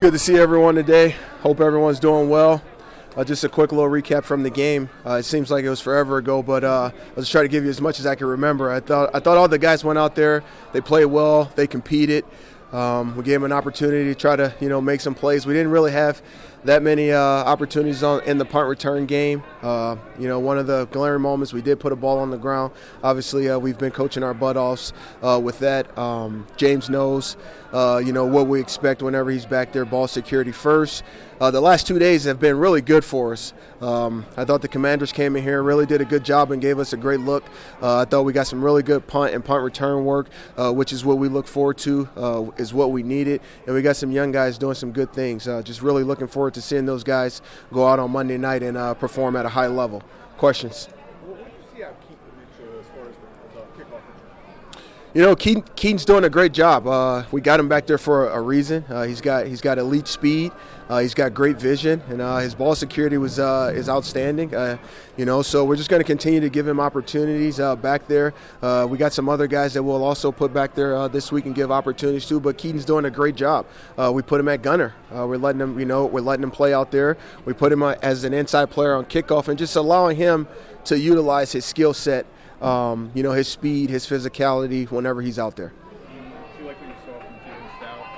good to see everyone today. Hope everyone's doing well. Just a quick little recap from the game. It seems like it was forever ago, but I'll just try to give you as much as I can remember. I thought all the guys went out there. They played well. They competed. We gave them an opportunity to try to make some plays. We didn't really have that many opportunities in the punt return game. One of the glaring moments, we did put a ball on the ground. Obviously, we've been coaching our butt offs with that. James knows, what we expect whenever he's back there, ball security first. The last 2 days have been really good for us. I thought the Commanders came in here, really did a good job and gave us a great look. I thought we got some really good punt and punt return work, which is what we look forward to, is what we needed. And we got some young guys doing some good things. Just really looking forward to seeing those guys go out on Monday night and perform at a high level. Questions? What did you see out of Keaton Mitchell as far as the kickoff return? Keaton's doing a great job. We got him back there for a reason. He's got elite speed. He's got great vision, and his ball security is outstanding. So we're just going to continue to give him opportunities back there. We got some other guys that we'll also put back there this week and give opportunities to. But Keaton's doing a great job. We put him at gunner. We're letting him play out there. We put him as an inside player on kickoff, and just allowing him to utilize his skill set. His speed, his physicality whenever he's out there. Do you like what you saw from Jordan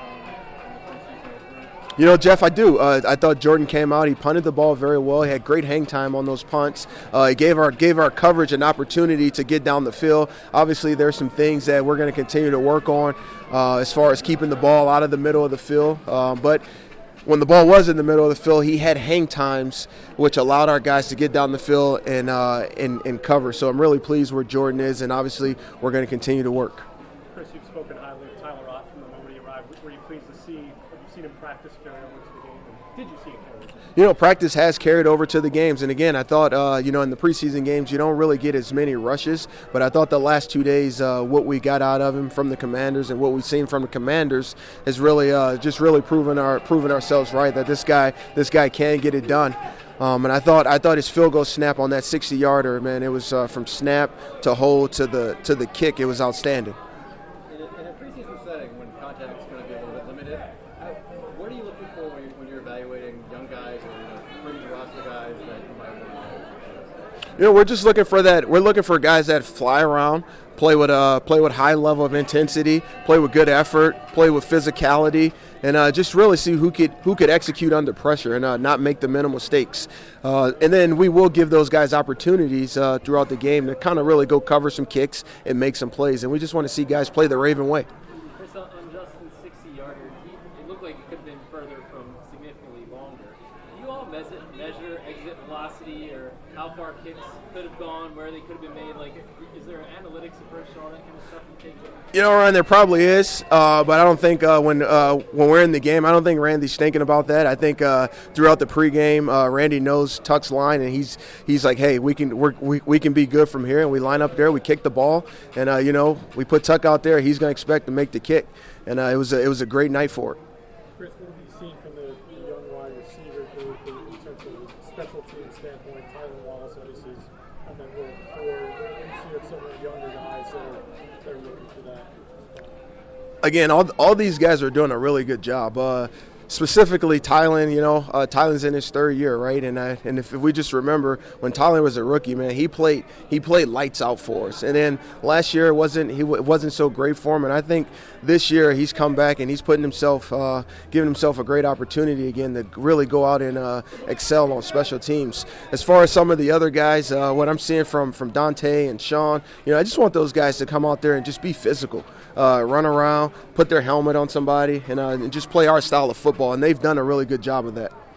Stout in the preseason opener? Jeff, I do. I thought Jordan came out. He punted the ball very well. He had great hang time on those punts. He gave our coverage an opportunity to get down the field. Obviously, there's some things that we're going to continue to work on as far as keeping the ball out of the middle of the field. But when the ball was in the middle of the field, he had hang times, which allowed our guys to get down the field and cover. So I'm really pleased where Jordan is, and obviously we're going to continue to work. Chris, you've spoken highly of Tyler Ott from the moment he arrived. Were you pleased to see? Have you seen him practice carry over to the game? And did you see him carry over? Practice has carried over to the games. And again, I thought, in the preseason games, you don't really get as many rushes. But I thought the last 2 days, what we got out of him from the Commanders and what we've seen from the Commanders has really just really proven ourselves right that this guy can get it done. And I thought his field goal snap on that 60-yarder, man, it was from snap to hold to the kick. It was outstanding. In a preseason setting, when contact is going to be a little bit limited, what are you looking for when you're evaluating young guys or fringe roster guys that you might want to? We're just looking for that. We're looking for guys that fly around, play with high level of intensity, play with good effort, play with physicality, and just really see who could execute under pressure and not make the minimal mistakes. And then we will give those guys opportunities throughout the game to kind of really go cover some kicks and make some plays. And we just want to see guys play the Raven way. Chris, on Justin's 60-yarder, it looked like it could have been further from significantly longer. Do you all measure exit velocity or how far kicks could have gone, where they could have been made? Like, is there an analytics approach to all that kind of stuff you take? Ryan, there probably is, but I don't think when we're in the game, I don't think Randy's thinking about that. I think throughout the pregame, Randy knows Tuck's line, and he's like, hey, we can be good from here, and we line up there, we kick the ball, and we put Tuck out there. He's going to expect to make the kick, and it was a great night for it. Chris, what have you seen from the young wide receiver group in terms of the special team standpoint? Tyler Wallace, obviously, has been really before. What do you see with some of the younger guys that are looking for that? Again, all these guys are doing a really good job. Specifically, Tylen, Tylen's in his third year, right? And if we just remember when Tylen was a rookie, man, he played lights out for us. And then last year it wasn't so great for him. And I think this year he's come back and he's giving himself a great opportunity again to really go out and excel on special teams. As far as some of the other guys, what I'm seeing from Dante and Sean, I just want those guys to come out there and just be physical. Run around, put their helmet on somebody, and just play our style of football. And they've done a really good job of that.